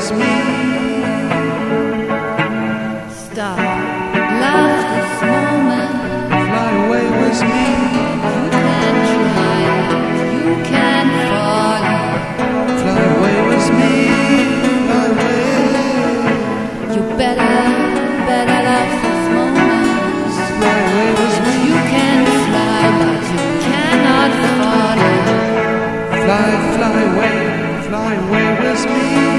with me. Stop, love this moment. Fly away with me. You can try, you can fall. Fly away with me. Fly away. You better love this moment. Fly away with me. You can fly, but you cannot fall. Fly away with me.